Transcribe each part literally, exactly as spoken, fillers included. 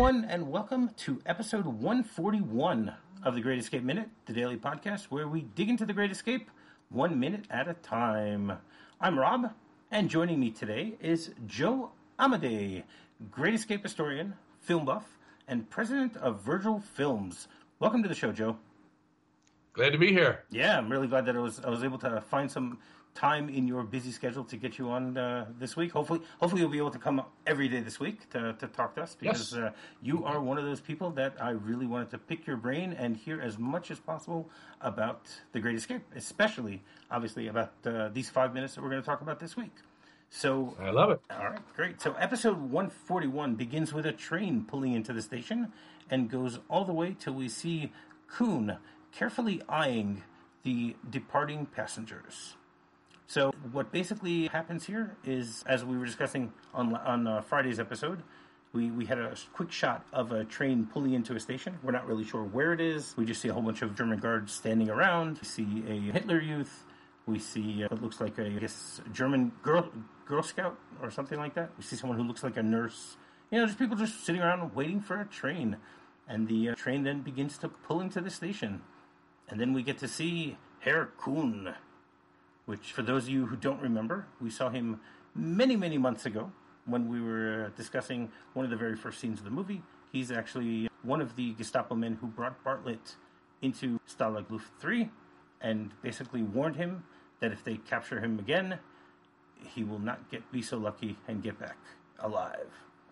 everyone, and welcome to episode one forty-one of The Great Escape Minute, the daily podcast where we dig into The Great Escape one minute at a time. I'm Rob, and joining me today is Joe Amedei, Great Escape historian, film buff, and president of Virgil Films. Welcome to the show, Joe. Glad to be here. Yeah, I'm really glad that I was I was able to find some time in your busy schedule to get you on uh, this week. Hopefully, hopefully you'll be able to come every day this week to, to talk to us because yes. uh, you are one of those people that I really wanted to pick your brain and hear as much as possible about The Great Escape, especially, obviously, about uh, these five minutes that we're going to talk about this week. So I love it. All right, great. So episode one forty-one begins with a train pulling into the station and goes all the way till we see Kuhn carefully eyeing the departing passengers. So what basically happens here is, as we were discussing on on uh, Friday's episode, we, we had a quick shot of a train pulling into a station. We're not really sure where it is. We just see a whole bunch of German guards standing around. We see a Hitler Youth. We see uh, what looks like a I guess, German Girl Girl Scout or something like that. We see someone who looks like a nurse. You know, just people just sitting around waiting for a train. And the uh, train then begins to pull into the station. And then we get to see Herr Kuhn, which, for those of you who don't remember, we saw him many, many months ago when we were discussing one of the very first scenes of the movie. He's actually one of the Gestapo men who brought Bartlett into Stalag Luft three and basically warned him that if they capture him again, he will not get be so lucky and get back alive.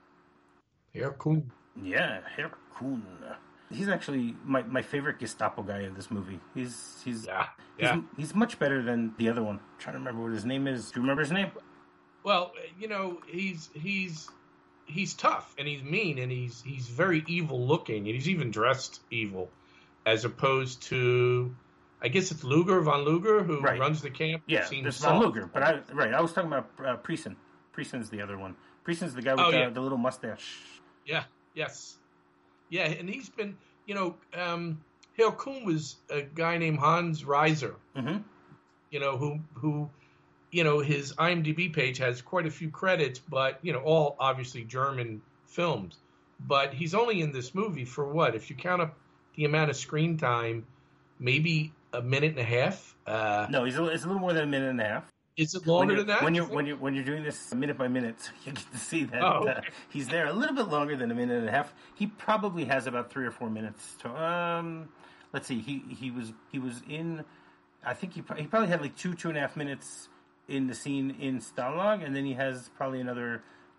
Herr Kuhn. Yeah, Herr Kuhn. He's actually my, my favorite Gestapo guy in this movie. He's he's yeah, yeah. He's, he's much better than the other one. I'm trying to remember what his name is. Do you remember his name? Well, you know, he's he's he's tough and he's mean and he's he's very evil looking and he's even dressed evil, as opposed to, I guess it's Luger, von Luger, who right. runs the camp. Yeah, there's von Luger. But I right, I was talking about uh, Priesen. Priesen's the other one. Priesen's the guy with oh, the, yeah. the little mustache. Yeah. Yes. Yeah, and he's been, you know, um, Herr Kuhn was a guy named Hans Reiser, mm-hmm. you know, who, who, you know, his IMDb page has quite a few credits, but, you know, all obviously German films. But he's only in this movie for what? If you count up the amount of screen time, maybe a minute and a half. Uh, no, he's a, it's a little more than a minute and a half. Is it longer than that? When you're when you're when you're doing this minute by minute, you get to see that oh, okay. uh, he's there a little bit longer than a minute and a half. He probably has about three or four minutes. To, um, let's see. He he was he was in. I think he he probably had like two two and a half minutes in the scene in Stalag, and then he has probably another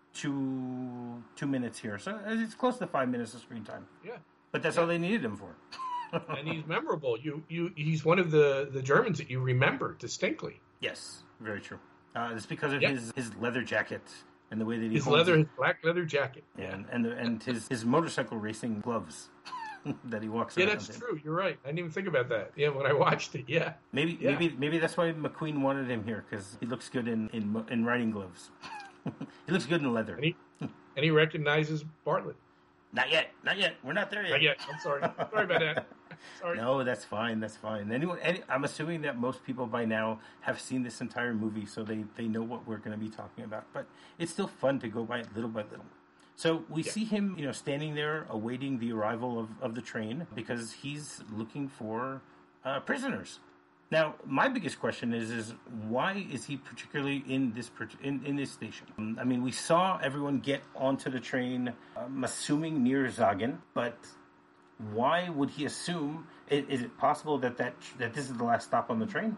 two two minutes here. So it's close to five minutes of screen time. Yeah, but that's yeah. all they needed him for. And he's memorable. You you he's one of the, the Germans that you remember distinctly. Yes. Very true. Uh, it's because of yep. his, his leather jacket and the way that he his holds leather, it. his black leather jacket, yeah, and and, the, and his, his motorcycle racing gloves that he walks. Yeah, around that's in. true. You're right. I didn't even think about that. Yeah, when I watched it, yeah. Maybe yeah. maybe maybe that's why McQueen wanted him here because he looks good in in, in riding gloves. He looks good in leather. And he, and he recognizes Bartlett. Not yet. Not yet. We're not there yet. Not yet. I'm sorry. Sorry about that. Sorry. No, that's fine. That's fine. Anyone? Any, I'm assuming that most people by now have seen this entire movie, so they, they know what we're going to be talking about. But it's still fun to go by it little by little. So we yeah. see him, you know, standing there awaiting the arrival of, of the train because he's looking for uh, prisoners. Now, my biggest question is, is why is he particularly in this in, in this station? I mean, we saw everyone get onto the train, I'm assuming near Sagen, but why would he assume? Is, is it possible that, that that this is the last stop on the train?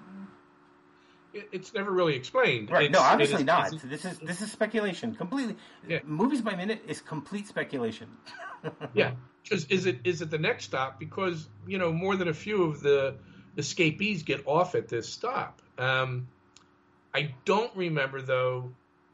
It's never really explained. Right? It's, no, obviously is, not. is, this is this is speculation. Completely. Yeah. Movies by minute is complete speculation. Yeah, because is it is it the next stop? Because you know more than a few of the escapees get off at this stop. Um, I don't remember though.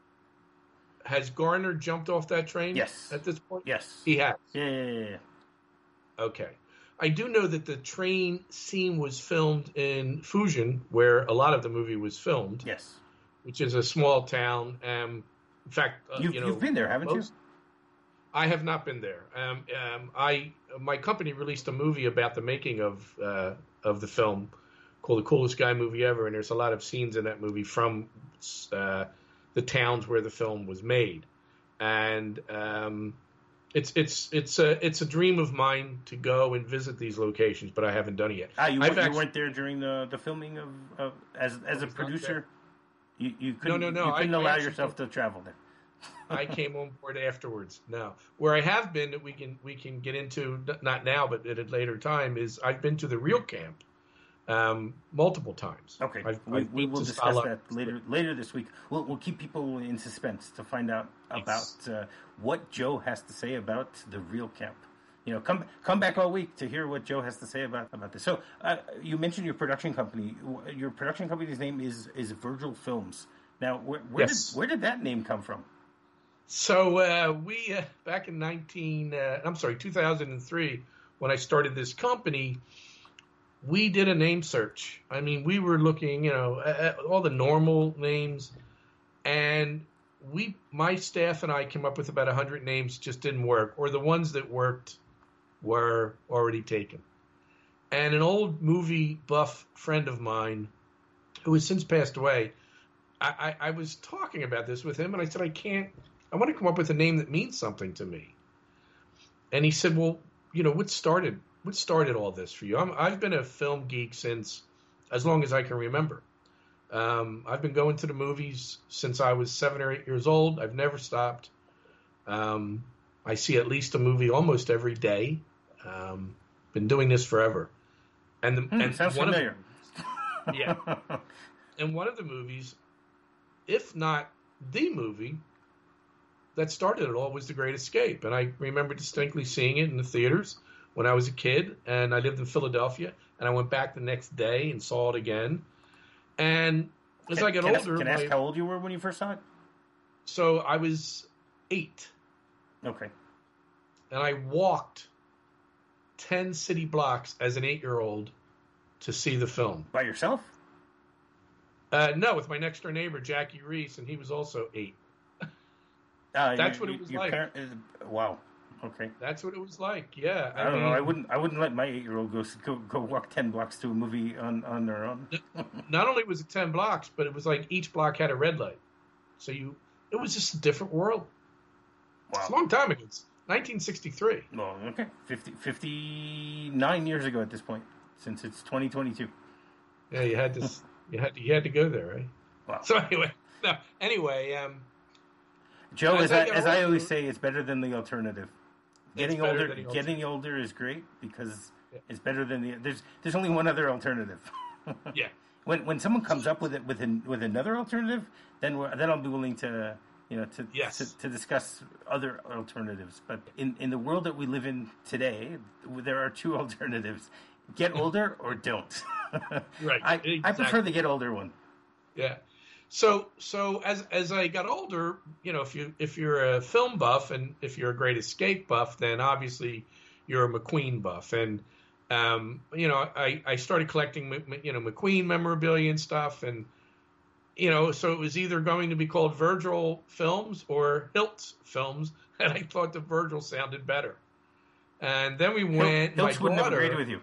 Has Garner jumped off that train? Yes. At this point, yes, he has. Yeah, yeah, yeah. yeah. Okay. I do know that the train scene was filmed in Fujian, where a lot of the movie was filmed. Yes. Which is a small town. Um, in fact, uh, you've, you know, you've been there, haven't most, you? I have not been there. Um, um, I my company released a movie about the making of uh, of the film called The Coolest Guy Movie Ever, and there's a lot of scenes in that movie from uh, the towns where the film was made. And um, It's it's it's a it's a dream of mine to go and visit these locations, but I haven't done it yet. Ah, you, I've you actually, weren't there during the, the filming of, of as as a producer. You you couldn't no, no, no. you couldn't I, allow I yourself to travel there. I came on board afterwards. No, where I have been that we can we can get into, not now but at a later time, is I've been to the Real Camp um, multiple times. Okay, I've, we, I've we will discuss Sala. that later later this week. We'll we'll keep people in suspense to find out about uh, what Joe has to say about the Real Camp. You know, come come back all week to hear what Joe has to say about, about this. So uh, you mentioned your production company. Your production company's name is is Virgil Films. Now, where, where Yes. did where did that name come from? So uh, we uh, back in nineteen, uh, I'm sorry, two thousand three, when I started this company, we did a name search. I mean, we were looking, you know, at all the normal names, and we, my staff and I, came up with about a hundred names. Just didn't work, or the ones that worked were already taken. And an old movie buff friend of mine, who has since passed away, I, I, I was talking about this with him, and I said, I can't. I want to come up with a name that means something to me. And he said, well, you know, what started what started all this for you? I'm, I've been a film geek since as long as I can remember. Um, I've been going to the movies since I was seven or eight years old. I've never stopped. Um, I see at least a movie almost every day. Um, been doing this forever. And, the, Hmm, and sounds one familiar. Of, yeah. And one of the movies, if not the movie that started it all, was The Great Escape. And I remember distinctly seeing it in the theaters when I was a kid, and I lived in Philadelphia, and I went back the next day and saw it again. And as can, I got can older... I, can I ask my, how old you were when you first saw it? So I was eight. Okay. And I walked ten city blocks as an eight-year-old to see the film. By yourself? Uh, no, with my next-door neighbor, Jackie Reese, and he was also eight. Uh, That's your, what it was your like. Parent, uh, wow. Okay. That's what it was like. Yeah. I, I don't mean, know. I wouldn't. I wouldn't let my eight-year-old go go go walk ten blocks to a movie on, on their own. Not only was it ten blocks, but it was like each block had a red light. So you, it was just a different world. Wow. It's a long time ago. It's nineteen sixty-three. Well, okay, fifty, fifty-nine years ago at this point, since it's twenty twenty-two. Yeah, you had to. you had to, you had to go there, right? Wow. So anyway, no. Anyway, um, Joe, as, as I I, got as I older- always say, it's better than the alternative. Getting better older, than the getting older is great because Yeah. it's better than the. There's there's only one other alternative. yeah. When when someone comes up with it with an, with another alternative, then we're, then I'll be willing to you know to, Yes. to to discuss other alternatives. But in, in the world that we live in today, there are two alternatives: get older or don't. Right. I, Exactly. I prefer the get older one. Yeah. So so as as I got older, you know, if you if you're a film buff and if you're a Great Escape buff, then obviously you're a McQueen buff. And um, you know, I I started collecting you know McQueen memorabilia and stuff, and you know, so it was either going to be called Virgil Films or Hiltz Films, and I thought the Virgil sounded better. And then we went. Hiltz my wouldn't have daughter- agreed with you.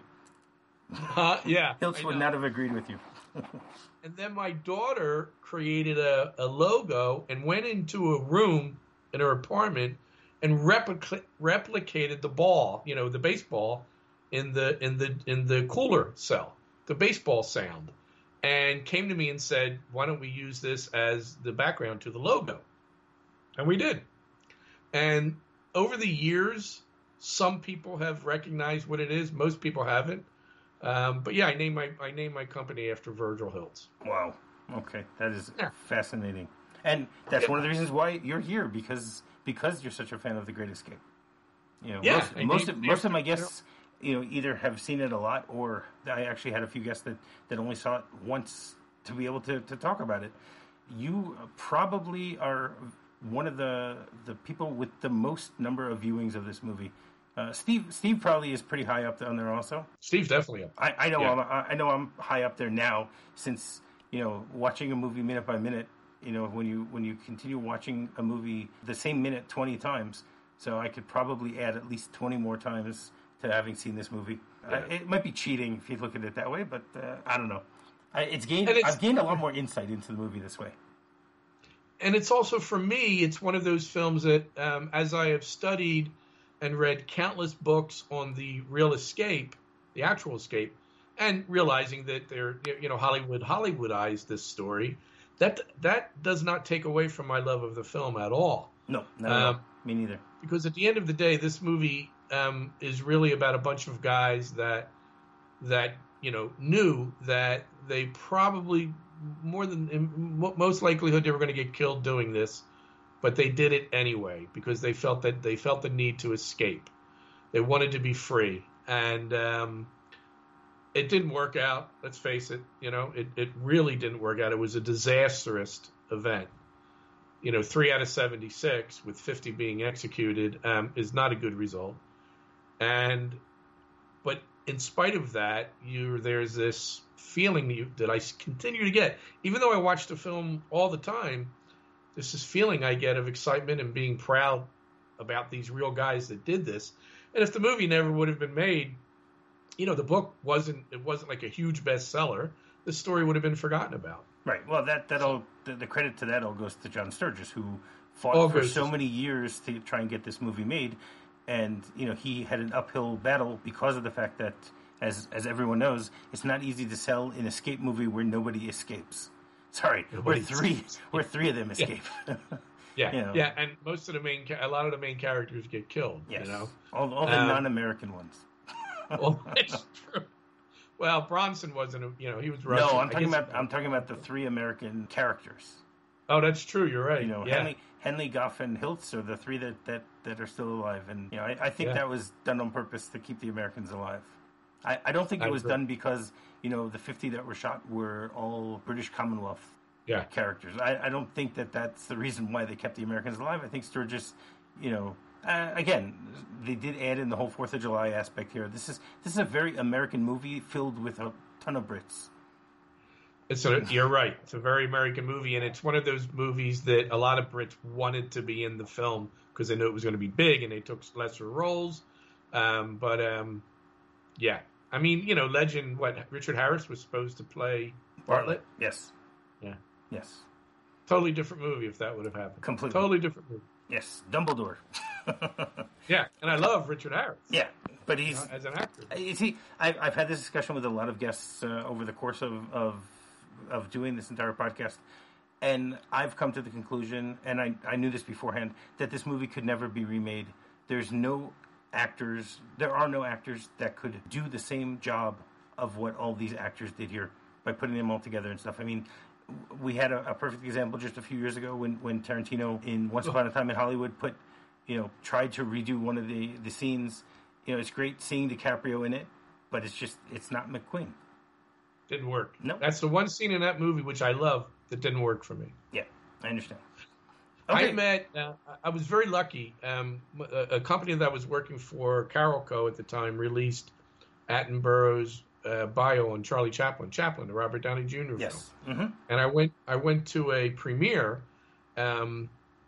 Uh, yeah, Hiltz I would know. not have agreed with you. And then my daughter created a, a logo and went into a room in her apartment and replica- replicated the ball, you know, the baseball in the in the in the cooler cell, the baseball sound, and came to me and said, "Why don't we use this as the background to the logo?" And we did. And over the years, some people have recognized what it is. Most people haven't. Um, but yeah, I named my I named my company after Virgil Hiltz. Wow. Okay, that is Yeah. fascinating, and that's Yeah. one of the reasons why you're here because because you're such a fan of The Great Escape. You know, Yeah, most, I most named of it most of my after- guests, you know, either have seen it a lot or I actually had a few guests that, that only saw it once to be able to, to talk about it. You probably are one of the the people with the most number of viewings of this movie. Uh, Steve Steve probably is pretty high up on there also. Steve's definitely up. I, I know Yeah. I'm I I know I'm high up there now since you know watching a movie minute by minute. You know when you when you continue watching a movie the same minute twenty times, so I could probably add at least twenty more times to having seen this movie. Yeah. Uh, it might be cheating if you look at it that way, but uh, I don't know. I, it's gained. And it's- I've gained a lot more insight into the movie this way. And it's also, for me, it's one of those films that, um, as I have studied and read countless books on the real escape, the actual escape, and realizing that they're, you know, Hollywood Hollywoodized this story, that that does not take away from my love of the film at all. No, not at Um, all. Me neither. Because at the end of the day, this movie um, is really about a bunch of guys that that you know knew that they probably more than in most likelihood they were going to get killed doing this, but they did it anyway because they felt that they felt the need to escape. They wanted to be free, and um, it didn't work out. Let's face it. You know, it it really didn't work out. It was a disastrous event. You know, three out of seventy-six with fifty being executed um, is not a good result. And, but in spite of that, you there's this feeling that, you, that I continue to get, even though I watch the film all the time. There's this feeling I get of excitement and being proud about these real guys that did this. And if the movie never would have been made, you know, the book wasn't it wasn't like a huge bestseller. The story would have been forgotten about. Right. Well, that that all the, the credit to that all goes to John Sturges, who fought All for goes so to- many years to try and get this movie made, and you know he had an uphill battle because of the fact that, as as everyone knows, it's not easy to sell an escape movie where nobody escapes. Sorry, Nobody where three escapes. where three of them escape. Yeah, You know. yeah, and most of the main, ca- a lot of the main characters get killed. Yes, You know, all, all the Um, non-American ones. well, that's true. Well, Bronson wasn't, a, you know, he was Russian. No, I'm I talking guess- about I'm talking about the three American characters. Oh, that's true. You're right. You know, yeah. Henley, Henley, Goff, and Hiltz are the three that, that, that are still alive, and you know, I, I think Yeah. that was done on purpose to keep the Americans alive. I, I don't think it I was agree. done because you know the fifty that were shot were all British Commonwealth Yeah. characters. I, I don't think that that's the reason why they kept the Americans alive. I think Sturgis, you know, uh, again, they did add in the whole Fourth of July aspect here. This is this is a very American movie filled with a ton of Brits. It's a, you're right. It's a very American movie, and it's one of those movies that a lot of Brits wanted to be in the film because they knew it was going to be big, and they took lesser roles. Um, but um, yeah, I mean, you know, legend. What Richard Harris was supposed to play Bartlett. Yes. Yeah. Yes. Totally different movie if that would have happened. Completely. Totally different movie. Yes. Dumbledore. Yeah, and I love Richard Harris. Yeah, but you he's know, as an actor. You see, I've, I've had this discussion with a lot of guests uh, over the course of, of of doing this entire podcast, and I've come to the conclusion, and I, I knew this beforehand, that this movie could never be remade. There's no actors, there are no actors that could do the same job of what all these actors did here by putting them all together and stuff. I mean, we had a, a perfect example just a few years ago when, when Tarantino in Once Upon a Time in Hollywood put, you know, tried to redo one of the, the scenes. You know, it's great seeing DiCaprio in it, but it's just, it's not McQueen. Didn't work. No. That's the one scene in that movie which I love that didn't work for me. Yeah, I understand. I Okay. met, uh, I was very lucky. Um, a, a company that I was working for, Carol Co. at the time, released Attenborough's uh, bio on Charlie Chaplin, Chaplin, the Robert Downey Junior Yes. film. Mm-hmm. And I went, I went to a premiere um,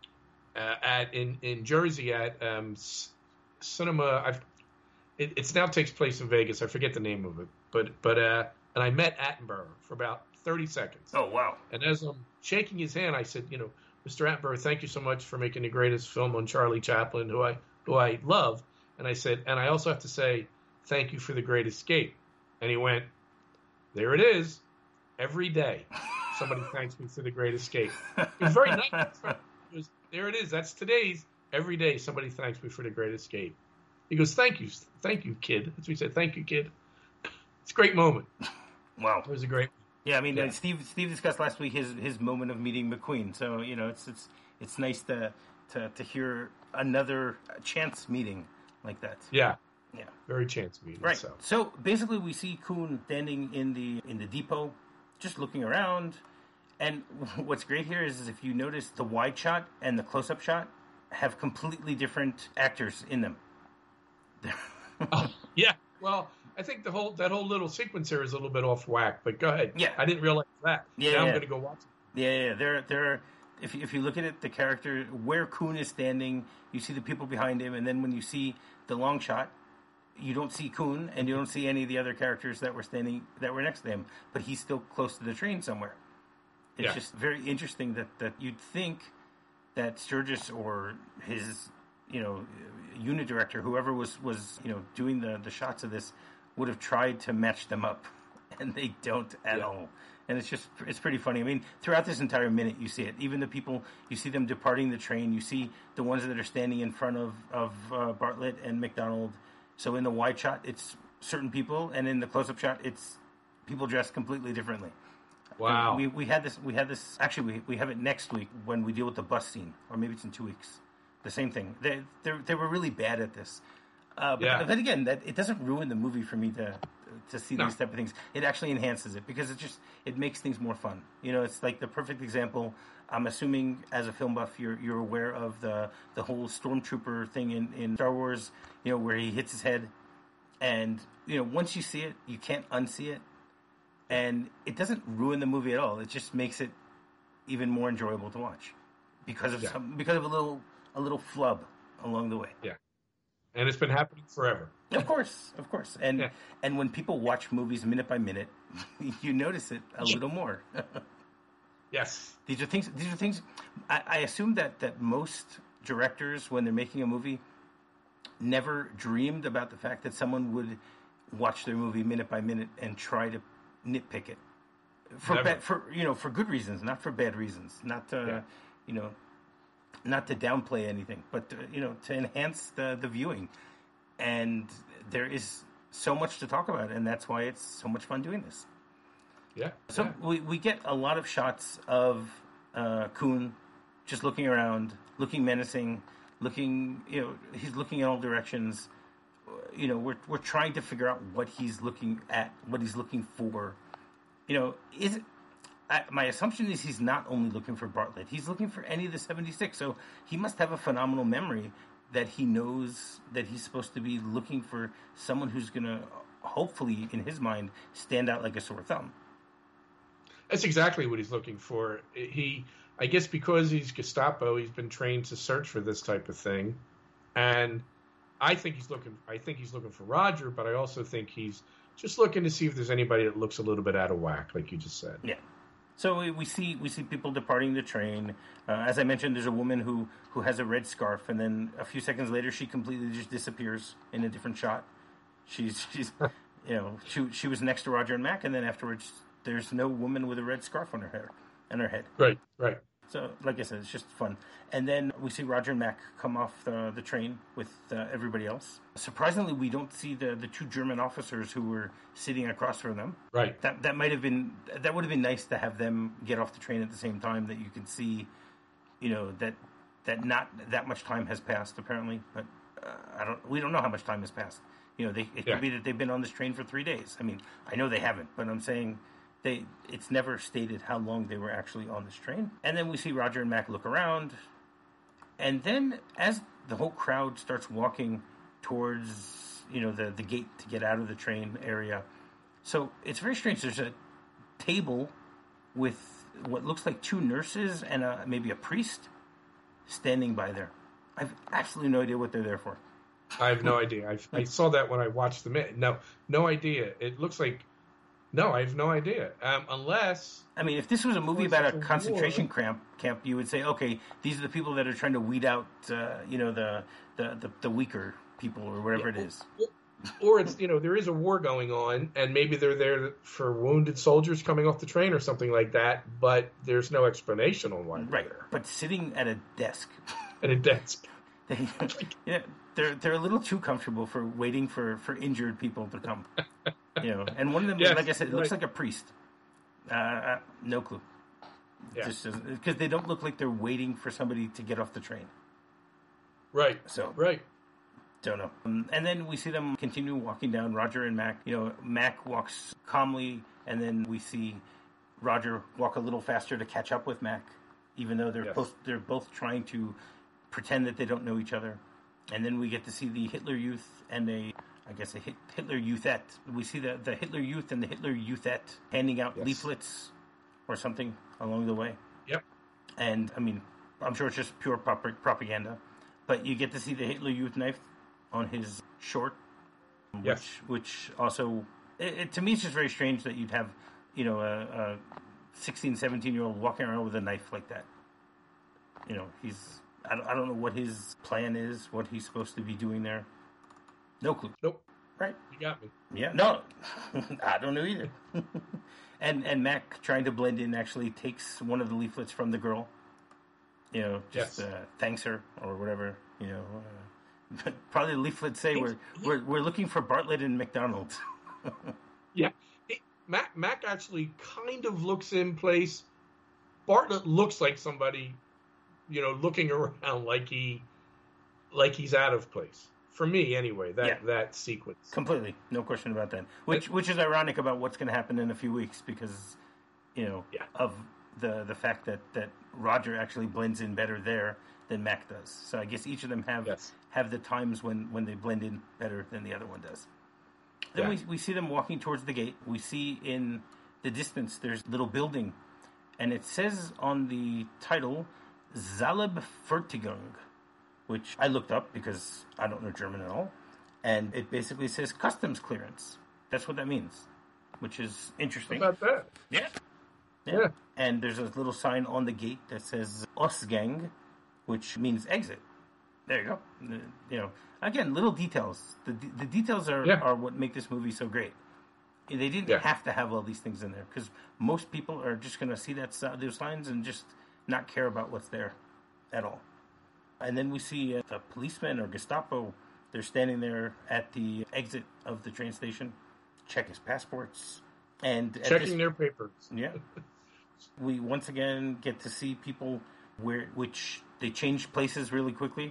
uh, at in in Jersey at um, C- Cinema. I've, it it's now takes place in Vegas. I forget the name of it, but but uh, and I met Attenborough for about thirty seconds. Oh, wow. And as I'm shaking his hand, I said, you know, Mister Attenborough, thank you so much for making the greatest film on Charlie Chaplin, who I who I love. And I said, and I also have to say, thank you for The Great Escape. And he went, there it is. Every day, somebody thanks me for The Great Escape. It was very nice. He goes, there it is. That's today's. Every day, somebody thanks me for The Great Escape. He goes, thank you. Thank you, kid. That's what he said. Thank you, kid. It's a great moment. Wow. It was a great Yeah, I mean, Yeah. uh, Steve Steve discussed last week his, his moment of meeting McQueen. So, you know, it's it's it's nice to to, to hear another chance meeting like that. Yeah. Yeah. Very chance meeting. Right. So. So basically, we see Kuhn standing in the in the depot, just looking around. And what's great here is, is if you notice, the wide shot and the close up shot have completely different actors in them. Oh, yeah. Well, I think the whole that whole little sequence here is a little bit off whack. But go ahead. Yeah. I didn't realize that. Yeah, Now yeah. I'm going to go watch it. Yeah, yeah, they're they're. If if you look at it, the character where Kuhn is standing, you see the people behind him, and then when you see the long shot, you don't see Kuhn, and you don't see any of the other characters that were standing that were next to him. But he's still close to the train somewhere. It's Yeah. just very interesting that, that you'd think that Sturgis or his you know, unit director, whoever was, was you know, doing the, the shots of this, would have tried to match them up, and they don't at yeah. all. And it's just, it's pretty funny. I mean, throughout this entire minute, you see it. Even the people, you see them departing the train. You see the ones that are standing in front of, of uh, Bartlett and McDonald. So in the wide shot, it's certain people, and in the close-up shot, it's people dressed completely differently. Wow. We we had this, we had this, actually, we, we have it next week when we deal with the bus scene, or maybe it's in two weeks. The same thing. They they were really bad at this. Uh, but yeah. then again, that it doesn't ruin the movie for me to to see no. these type of things. It actually enhances it because it just it makes things more fun. You know, it's like the perfect example. I'm assuming as a film buff, you're you're aware of the the whole stormtrooper thing in, in Star Wars. You know, where he hits his head, and you know once you see it, you can't unsee it, and it doesn't ruin the movie at all. It just makes it even more enjoyable to watch because of yeah. some, because of a little a little flub along the way. Yeah. And it's been happening forever. Of course, of course. And yeah. and when people watch movies minute by minute, you notice it a little more. Yes. These are things these are things I, I assume that, that most directors, when they're making a movie, never dreamed about the fact that someone would watch their movie minute by minute and try to nitpick it. For bad, for you know, for good reasons, not for bad reasons. Not to yeah. you know not to downplay anything, but to, you know, to enhance the, the viewing. And there is so much to talk about, and that's why it's so much fun doing this. Yeah. So yeah. we we get a lot of shots of uh, Kuhn just looking around, looking menacing, looking, you know, he's looking in all directions. You know, we're we're trying to figure out what he's looking at, what he's looking for. You know, is it, I, my assumption is he's not only looking for Bartlett. He's looking for any of the seventy-six. So he must have a phenomenal memory that he knows that he's supposed to be looking for someone who's going to, hopefully, in his mind, stand out like a sore thumb. That's exactly what he's looking for. He, I guess because he's Gestapo, he's been trained to search for this type of thing. And I think he's looking, I think he's looking for Roger, but I also think he's just looking to see if there's anybody that looks a little bit out of whack, like you just said. Yeah. So we, we see we see people departing the train. Uh, as I mentioned, there's a woman who, who has a red scarf, and then a few seconds later, she completely just disappears in a different shot. She's she's you know she she was next to Roger and Mac, and then afterwards, there's no woman with a red scarf on her hair and her head. Right, right. So, like I said, it's just fun. And then we see Roger and Mac come off the, the train with uh, everybody else. Surprisingly, we don't see the, the two German officers who were sitting across from them. Right. That that might have been that would have been nice to have them get off the train at the same time, that you could see, you know, that that not that much time has passed apparently. But uh, I don't. We don't know how much time has passed. You know, they, it yeah. could be that they've been on this train for three days. I mean, I know they haven't, but I'm saying. They, it's never stated how long they were actually on this train. And then we see Roger and Mac look around. And then as the whole crowd starts walking towards, you know, the, the gate to get out of the train area. So it's very strange. There's a table with what looks like two nurses and a, maybe a priest standing by there. I've absolutely no idea what they're there for. I have no idea. I've, I saw that when I watched the minute. No, no idea. It looks like... No, I have no idea. Um, unless... I mean, if this was a movie about a concentration camp, camp, you would say, okay, these are the people that are trying to weed out, uh, you know, the, the, the, the weaker people or whatever yeah, it is. Or it's, you know, there is a war going on, and maybe they're there for wounded soldiers coming off the train or something like that, but there's no explanation on why they're right. there. But sitting at a desk... At a desk. They, yeah, they're, they're a little too comfortable for waiting for, for injured people to come. You know, and one of them, yes, like I said, it looks right. like a priest. Uh, uh, no clue. Yeah. Just because they don't look like they're waiting for somebody to get off the train. Right. So right. Don't know. Um, and then we see them continue walking down. Roger and Mac. You know, Mac walks calmly, and then we see Roger walk a little faster to catch up with Mac, even though they're yes. both they're both trying to pretend that they don't know each other. And then we get to see the Hitler Youth and a. I guess a Hitler Youthette. We see the, the Hitler Youth and the Hitler Youthette handing out yes. leaflets or something along the way. Yep. And, I mean, I'm sure it's just pure prop- propaganda. But you get to see the Hitler Youth knife on his short. Which, yes. which also, it, it, to me, it's just very strange that you'd have, you know, a, a sixteen, seventeen-year-old walking around with a knife like that. You know, he's I don't, I don't know what his plan is, what he's supposed to be doing there. No clue. Nope. Right. You got me. Yeah, no. I don't know either. and and Mac, trying to blend in, actually takes one of the leaflets from the girl. You know, just Yes. uh, thanks her or whatever. You know, uh, probably the leaflets say we're, we're we're looking for Bartlett and McDonald's. Yeah. It, Mac, Mac actually kind of looks in place. Bartlett looks like somebody, you know, looking around like he, like he's out of place. For me, anyway, that Yeah. that sequence. Completely, no question about that. Which which is ironic about what's going to happen in a few weeks because, you know, Yeah. of the the fact that, that Roger actually blends in better there than Mac does. So I guess each of them have Yes. have the times when, when they blend in better than the other one does. Then Yeah. we we see them walking towards the gate. We see in the distance there's a little building, and it says on the title Zalebfertigung, which I looked up because I don't know German at all, and it basically says customs clearance. That's what that means, which is interesting. How about that? Yeah. yeah. Yeah. And there's a little sign on the gate that says Ausgang, which means exit. There you go. Uh, You know, again, little details. The the details are, Yeah. are what make this movie so great. They didn't Yeah. have to have all these things in there because most people are just going to see that si- those signs and just not care about what's there at all. And then we see uh, a policeman or Gestapo. They're standing there at the exit of the train station, check his passports, and at Checking this- their papers. yeah. We once again get to see people where which they change places really quickly.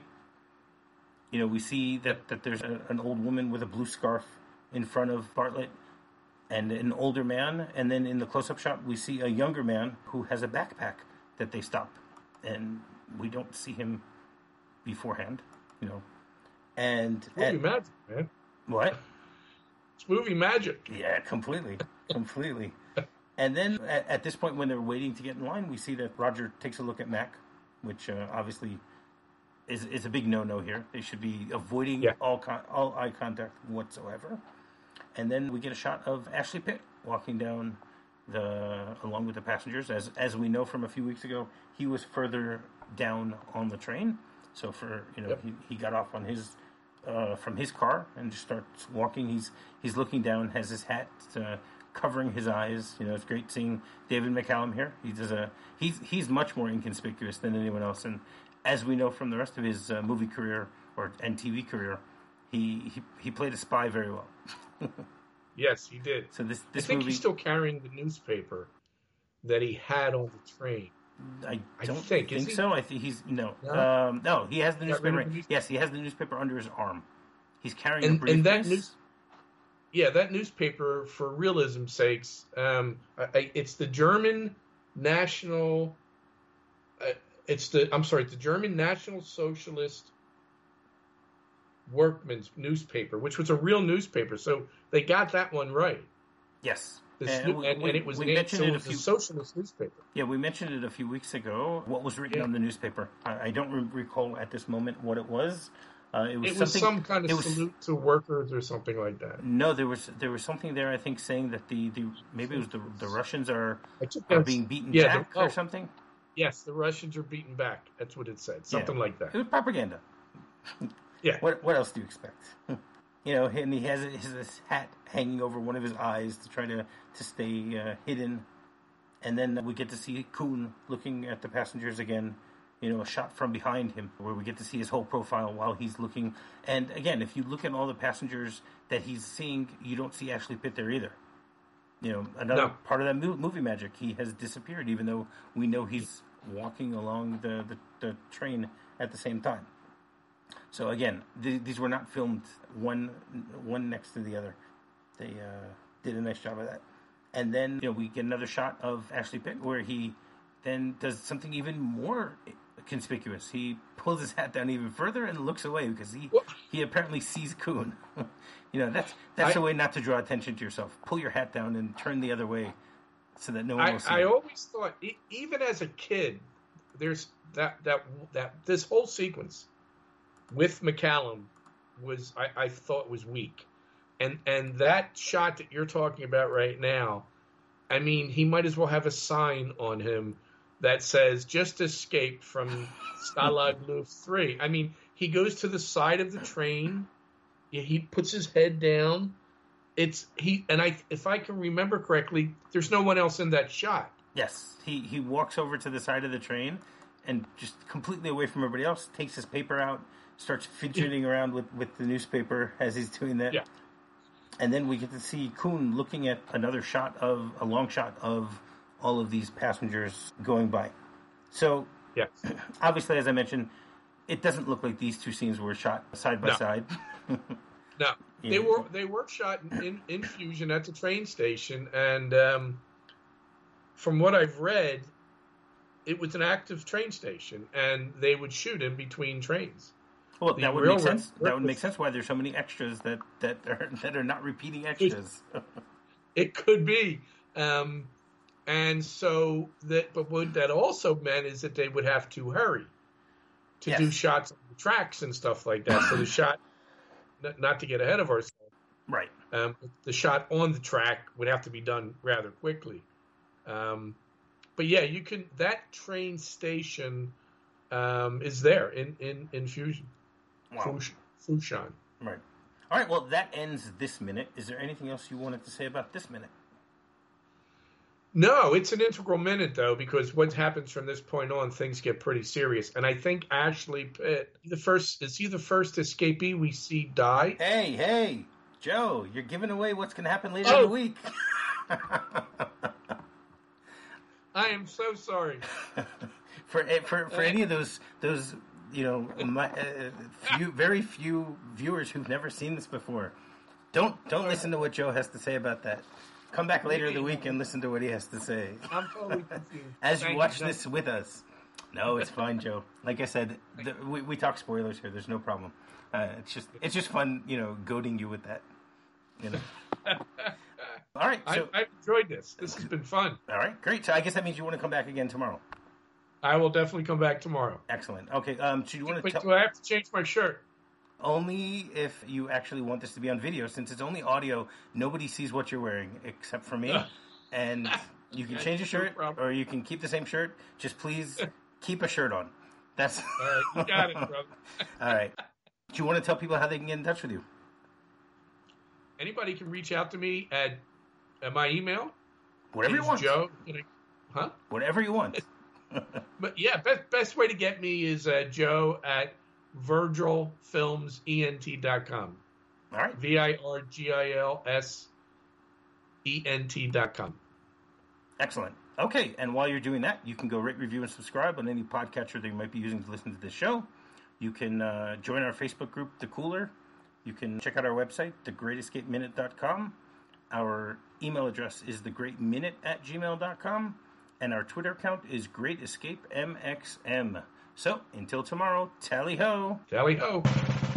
You know, we see that, that there's a, an old woman with a blue scarf in front of Bartlett and an older man. And then in the close-up shot, we see a younger man who has a backpack that they stop. And we don't see him beforehand, you know. And Movie at, magic, man. what? It's movie magic. Yeah, completely, completely. And then at, at this point, when they're waiting to get in line, we see that Roger takes a look at Mac, which uh, obviously is is a big no-no here. They should be avoiding Yeah. all con- all eye contact whatsoever. And then we get a shot of Ashley Pitt walking down the along with the passengers. As as we know from a few weeks ago, he was further down on the train. So for you know, Yep. he, he got off on his uh, from his car and just starts walking. He's he's looking down, has his hat uh, covering his eyes. You know, it's great seeing David McCallum here. He does a he's he's much more inconspicuous than anyone else, and as we know from the rest of his uh, movie career or and T V career, he he, he played a spy very well. Yes, he did. So this I this think movie, he's still carrying the newspaper that he had on the train. I I don't think, think, is he? so. I think he's no, No? um, no. He has the Got rid newspaper. of the news- Yes, he has the newspaper under his arm. He's carrying a And, briefcase. and that news, yeah, that newspaper, for realism's sakes, um, I, I, it's the German National. Uh, it's the I'm sorry, it's the German National Socialist Workman's newspaper, which was a real newspaper. So they got that one right. Yes, The and, snu- we, and, we- and it was we an, so mentioned it it a was few. a socialist newspaper. Yeah, we mentioned it a few weeks ago. What was written Yeah. on the newspaper? I, I don't re- recall at this moment what it was. Uh, it was It was something. some kind of it was- salute to workers or something like that. No, there was there was something there. I think saying that the, the maybe it was the the Russians are I took are that- being beaten yeah, the- back oh. or something. Yes, the Russians are beaten back. That's what it said. Something Yeah. like that. It was propaganda. Yeah. What what else do you expect? You know, and he has his, his hat hanging over one of his eyes to try to to stay uh, hidden. And then we get to see Kuhn looking at the passengers again. You know, a shot from behind him where we get to see his whole profile while he's looking. And again, if you look at all the passengers that he's seeing, you don't see Ashley Pitt there either. You know, another No. part of that mo- movie magic. He has disappeared, even though we know he's walking along the, the, the train at the same time. So again, th- these were not filmed one one next to the other. They uh, did a nice job of that. And then you know we get another shot of Ashley Pitt where he then does something even more conspicuous. He pulls his hat down even further and looks away because he What? he apparently sees Kuhn. You know, that's that's I- a way not to draw attention to yourself. Pull your hat down and turn the other way so that no one I, will see. I it. always thought, e- even as a kid, there's that that that this whole sequence with McCallum was I, I thought was weak, and and that shot that you're talking about right now, I mean, he might as well have a sign on him that says, just escaped from Stalag Luft three. I mean, he goes to the side of the train. He puts his head down. It's he and I. If I can remember correctly, there's no one else in that shot. Yes, he, he walks over to the side of the train and just completely away from everybody else, takes his paper out, starts fidgeting around with, with the newspaper as he's doing that. Yeah. And then we get to see Kuhn looking at another shot of, a long shot of all of these passengers going by. So, yes. Obviously, as I mentioned, it doesn't look like these two scenes were shot side by no. side. No. Yeah. They were they were shot in, in Fusion at the train station, and um, from what I've read, it was an active train station, and they would shoot in between trains. Well, the that would make sense. Work That would make sense why there's so many extras that, that are that are not repeating extras. It could be, um, and so that. But what that also meant is that they would have to hurry to yes. do shots on the tracks and stuff like that. So the shot, not to get ahead of ourselves, right? Um, the shot on the track would have to be done rather quickly. Um, but yeah, you can. That train station um, is there in in, in Fusion. Wow. Fushan. Right. All right. Well, that ends this minute. Is there anything else you wanted to say about this minute? No, it's an integral minute though, because what happens from this point on, things get pretty serious. And I think Ashley Pitt, the first, is he the first escapee we see die? Hey, hey, Joe, you're giving away what's going to happen later oh. in the week. I am so sorry. for for for any of those those. You know, my, uh, few, very few viewers who've never seen this before. Don't don't listen to what Joe has to say about that. Come back later in the week and listen to what he has to say. I'm totally confused. As Thank you watch you, this with us. No, it's fine, Joe. Like I said, the, we, we talk spoilers here. There's no problem. Uh, it's just it's just fun, you know, goading you with that. You know. All right. So I, I've enjoyed this. This has been fun. All right, great. So I guess that means you want to come back again tomorrow. I will definitely come back tomorrow. Excellent. Okay. Um, so you want to Wait, tell? do I have to change my shirt? Only if you actually want this to be on video. Since it's only audio, nobody sees what you're wearing except for me. And you can change your shirt, or you can keep the same shirt. Just please keep a shirt on. That's all right. You got it, brother. All right. Do you want to tell people how they can get in touch with you? Anybody can reach out to me at, at my email. Whatever you want. Joe. Huh? Whatever you want. But yeah, best best way to get me is uh, Joe at virgil films ent dot com. All right. V I R G I L S E N T dot com. Excellent. Okay, and while you're doing that, you can go rate, review, and subscribe on any podcatcher that you might be using to listen to this show. You can uh, join our Facebook group, The Cooler. You can check out our website, the great escape minute dot com. Our email address is the great minute at gmail dot com. And our Twitter account is Great Escape M X M. So, until tomorrow, tally ho! Tally ho!